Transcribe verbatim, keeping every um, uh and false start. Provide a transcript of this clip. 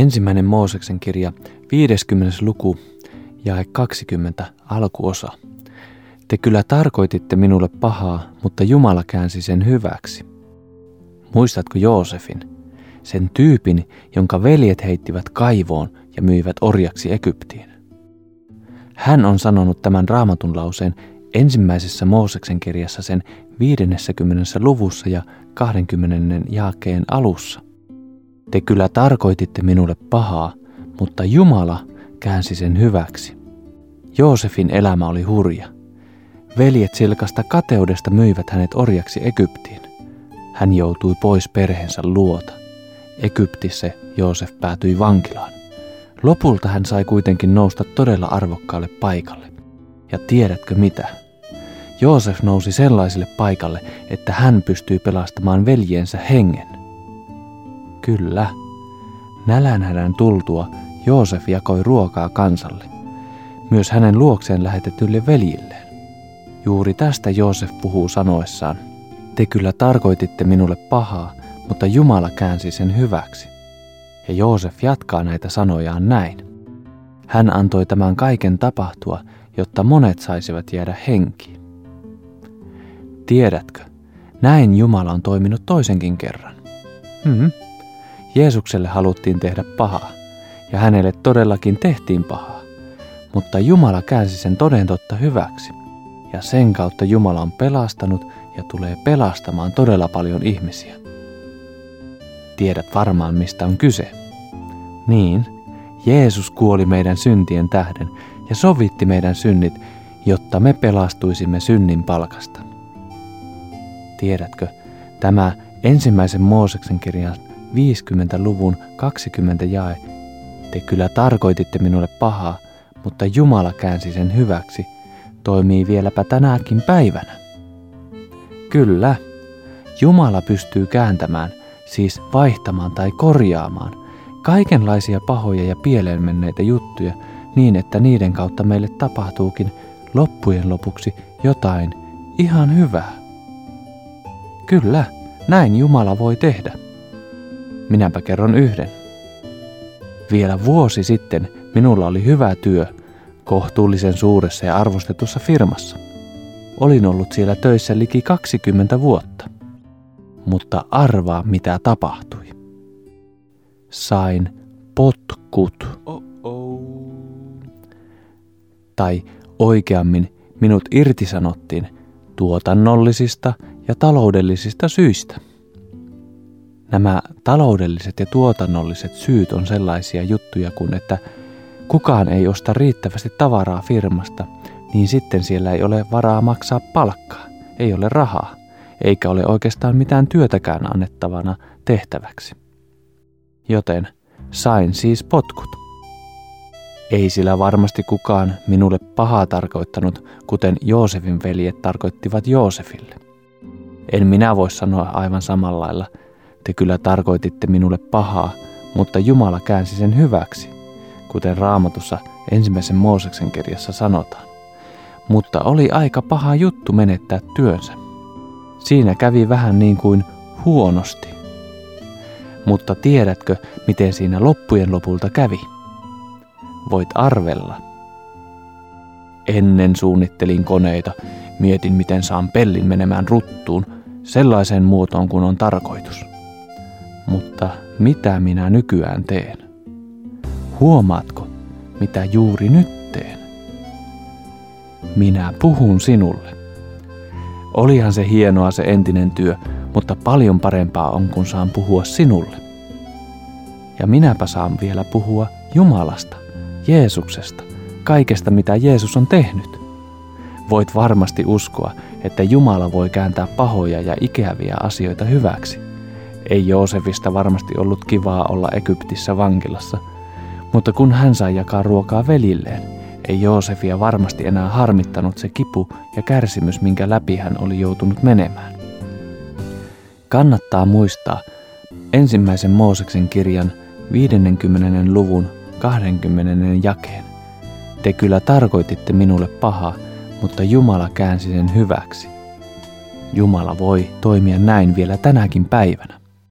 Ensimmäinen Mooseksen kirja, viideskymmenes luku, jae kaksikymmentä, alkuosa. Te kyllä tarkoititte minulle pahaa, mutta Jumala käänsi sen hyväksi. Muistatko Joosefin, sen tyypin, jonka veljet heittivät kaivoon ja myivät orjaksi Egyptiin? Hän on sanonut tämän raamatun lauseen ensimmäisessä Mooseksen kirjassa sen viidennessäkymmenennessä luvussa ja kahdenkymmenen jaakeen alussa. Te kyllä tarkoititte minulle pahaa, mutta Jumala käänsi sen hyväksi. Joosefin elämä oli hurja. Veljet silkasta kateudesta myivät hänet orjaksi Egyptiin. Hän joutui pois perheensä luota. Egyptissä Joosef päätyi vankilaan. Lopulta hän sai kuitenkin nousta todella arvokkaalle paikalle. Ja tiedätkö mitä? Joosef nousi sellaiselle paikalle, että hän pystyi pelastamaan veljensä hengen. Kyllä. Nälänhädän tultua Joosef jakoi ruokaa kansalle, myös hänen luokseen lähetetyille veljilleen. Juuri tästä Joosef puhuu sanoessaan, te kyllä tarkoititte minulle pahaa, mutta Jumala käänsi sen hyväksi. Ja Joosef jatkaa näitä sanojaan näin. Hän antoi tämän kaiken tapahtua, jotta monet saisivat jäädä henkiin. Tiedätkö, näin Jumala on toiminut toisenkin kerran. Hmm. Jeesukselle haluttiin tehdä pahaa, ja hänelle todellakin tehtiin pahaa, mutta Jumala käänsi sen toden totta hyväksi, ja sen kautta Jumala on pelastanut ja tulee pelastamaan todella paljon ihmisiä. Tiedät varmaan, mistä on kyse. Niin, Jeesus kuoli meidän syntien tähden ja sovitti meidän synnit, jotta me pelastuisimme synnin palkasta. Tiedätkö, tämä ensimmäisen Mooseksen kirjan viidenkymmenen luvun kaksikymmentä jae, te kyllä tarkoititte minulle pahaa, mutta Jumala käänsi sen hyväksi, toimii vieläpä tänäkin päivänä. Kyllä, Jumala pystyy kääntämään, siis vaihtamaan tai korjaamaan, kaikenlaisia pahoja ja pieleen menneitä juttuja niin, että niiden kautta meille tapahtuukin loppujen lopuksi jotain ihan hyvää. Kyllä, näin Jumala voi tehdä. Minäpä kerron yhden. Vielä vuosi sitten minulla oli hyvä työ kohtuullisen suuressa ja arvostetussa firmassa. Olin ollut siellä töissä liki kaksikymmentä vuotta. Mutta arvaa mitä tapahtui. Sain potkut. Oh-oh. Tai oikeammin minut irtisanottiin tuotannollisista ja taloudellisista syistä. Nämä taloudelliset ja tuotannolliset syyt on sellaisia juttuja kuin, että kukaan ei osta riittävästi tavaraa firmasta, niin sitten siellä ei ole varaa maksaa palkkaa, ei ole rahaa, eikä ole oikeastaan mitään työtäkään annettavana tehtäväksi. Joten sain siis potkut. Ei sillä varmasti kukaan minulle pahaa tarkoittanut, kuten Joosefin veljet tarkoittivat Joosefille. En minä voi sanoa aivan samalla lailla, te kyllä tarkoititte minulle pahaa, mutta Jumala käänsi sen hyväksi, kuten Raamatussa ensimmäisen Mooseksen kirjassa sanotaan. Mutta oli aika paha juttu menettää työnsä. Siinä kävi vähän niin kuin huonosti. Mutta tiedätkö, miten siinä loppujen lopulta kävi? Voit arvella. Ennen suunnittelin koneita, mietin miten saan pellin menemään ruttuun, sellaiseen muotoon kuin on tarkoitus. Mutta mitä minä nykyään teen? Huomaatko, mitä juuri nyt teen? Minä puhun sinulle. Olihan se hienoa se entinen työ, mutta paljon parempaa on, kun saan puhua sinulle. Ja minäpä saan vielä puhua Jumalasta, Jeesuksesta, kaikesta mitä Jeesus on tehnyt. Voit varmasti uskoa, että Jumala voi kääntää pahoja ja ikäviä asioita hyväksi. Ei Joosefista varmasti ollut kivaa olla Egyptissä vankilassa, mutta kun hän sai jakaa ruokaa veljilleen, ei Joosefia varmasti enää harmittanut se kipu ja kärsimys, minkä läpi hän oli joutunut menemään. Kannattaa muistaa ensimmäisen Mooseksen kirjan viidenkymmenen luvun kahdenkymmenen jakeen. Te kyllä tarkoititte minulle pahaa, mutta Jumala käänsi sen hyväksi. Jumala voi toimia näin vielä tänäkin päivänä.